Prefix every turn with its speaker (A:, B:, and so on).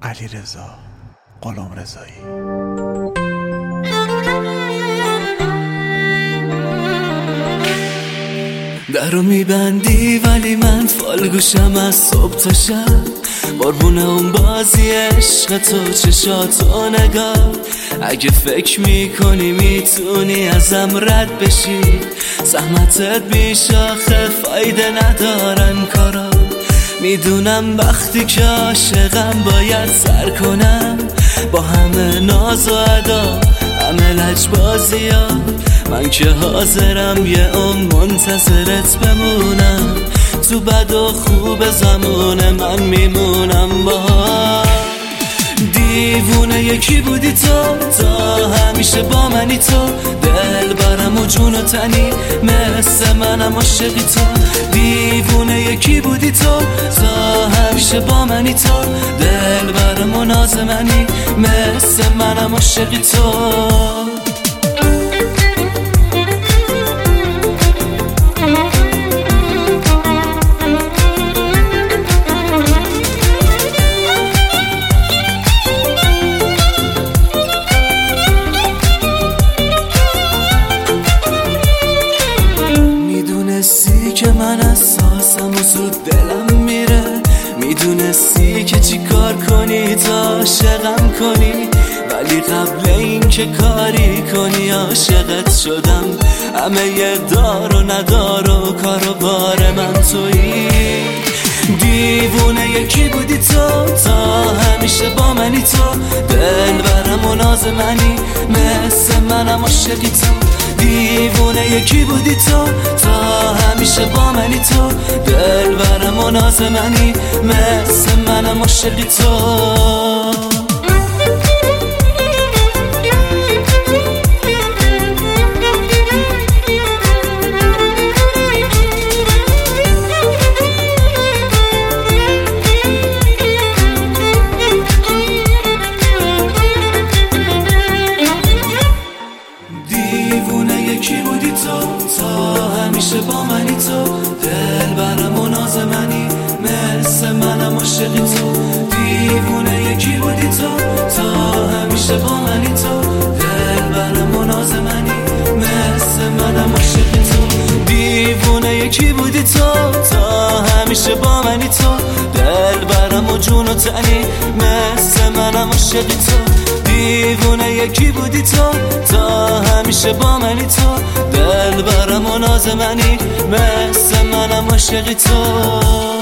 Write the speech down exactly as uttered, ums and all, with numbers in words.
A: علیرضا غلامرضایی.
B: درو میبندی ولی من فالگوشم از صبح تا شب، قربون اون بازی عشق تو چشاتو نگاه. اگه فکر میکنی میتونی ازم رد بشی، زحمتت بیش آخه فایده ندارن کارا. میدونم وقتی که عاشقم باید سر کنم، با همه ناز و ادا همه لجبازی ها. من که حاضرم یه عمر منتظرت بمونم، تو بد و خوب زمان من میمونم با. دیوونه یکی بودی تو، تا همیشه با منی تو، دل برم و جون و تنی مثل منم عاشقی تو. دیوونه یکی بودی تو، تا همیشه با منی تو، دل برم و ناز منی مثل منم عاشقی تو. که من احساسم و زود دلم میره، میدونستی که چی کار کنی تا عاشقم کنی، ولی قبل این که کاری کنی عاشقت شدم. همه یه دار و ندار و کار و بار من تویی. دیوونه یکی بودی تو، تا همیشه با منی تو، دل برم و ناز منی مثل منم عاشقی تو. دیوونه یکی بودی تو، تا همیشه با منی تو، دل برم و ناز منی مثل منم عاشقی تو. یکی بودی تو، تا همیشه با منی تو، دل برم و ناز منی مثل منم عاشقی تو. دیوونه یکی بودی تو، تا همیشه با منی تو، دل برم و ناز منی مثل منم عاشقی تو. دیوونه یکی بودی تو، تا همیشه با منی تو، دل برم و جون و تنی مثل منم عاشقی تو. دیوونه یکی بودی تو، تا همیشه با منی تو، دل برم و ناز منی مثل منم عاشقی تو.